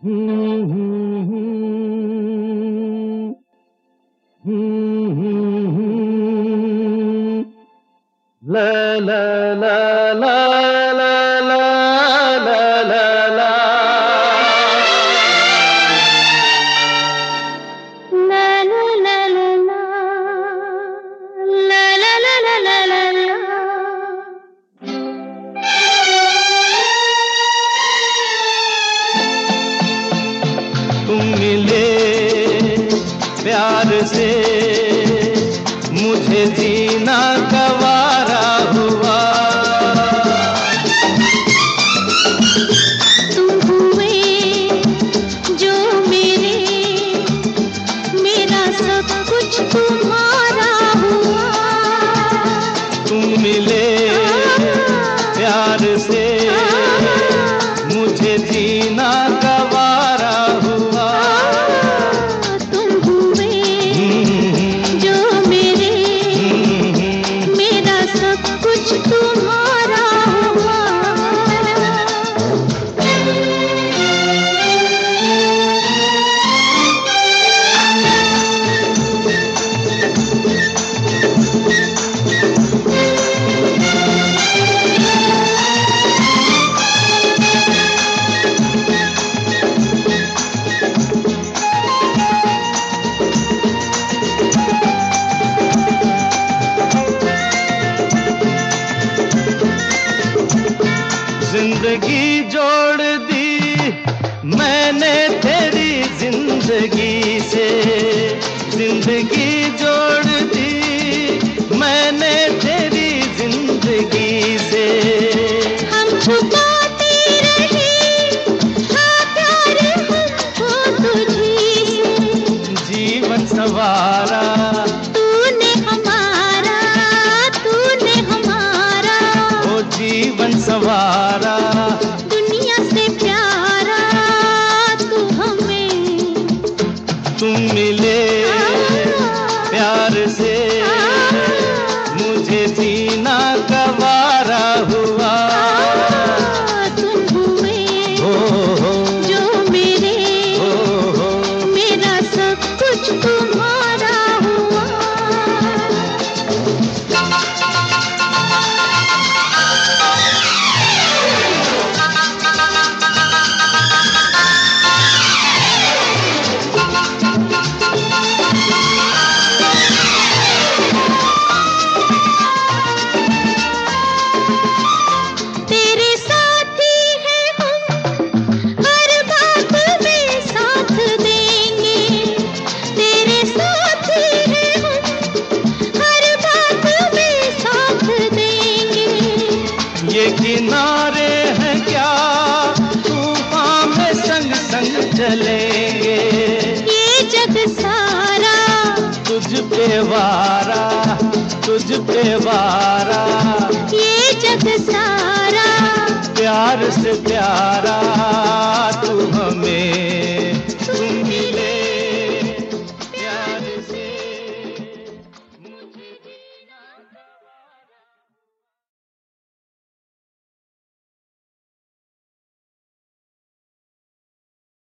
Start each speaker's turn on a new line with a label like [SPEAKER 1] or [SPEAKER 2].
[SPEAKER 1] ला ला ला ला ला ला ला ला ला तुम मिले प्यार से मुझे जीना गवारा हुआ।
[SPEAKER 2] तुम हुए जो मेरे, मेरा सब कुछ तुम्हारा हुआ।
[SPEAKER 1] तुम मिले प्यार से मुझे जीना गवारा हुआ।
[SPEAKER 2] तुम हुए जो मेरे, मेरा सब कुछ तुम्हारा हुआ।
[SPEAKER 1] जिंदगी जोड़ दी मैंने तेरी जिंदगी से, जिंदगी जोड़ दी मैंने तेरी जिंदगी से।
[SPEAKER 2] हम छुपाते रहे हाँ प्यार हमको तुझी से।
[SPEAKER 1] जीवन सवारा
[SPEAKER 2] तूने हमारा, तूने हमारा।
[SPEAKER 1] ओ जीवन सवारा।
[SPEAKER 2] दुनिया से प्यारा तू हमें।
[SPEAKER 1] तुम मिले प्यार से मुझे जीना गवारा हुआ।
[SPEAKER 2] तुम हुए जो मेरे, मेरा सब कुछ तुम्हारा हुआ। तेरे साथी हैं हम, हर बात में साथ देंगे। तेरे साथी हैं हम, हर बात में साथ देंगे।
[SPEAKER 1] ये किनारे हैं क्या तूफान में संग संग चलेंगे।
[SPEAKER 2] ये जग सारा
[SPEAKER 1] तुझ पे वारा, तुझ पे वारा।
[SPEAKER 2] ये जग सारा
[SPEAKER 1] प्यार से प्यारा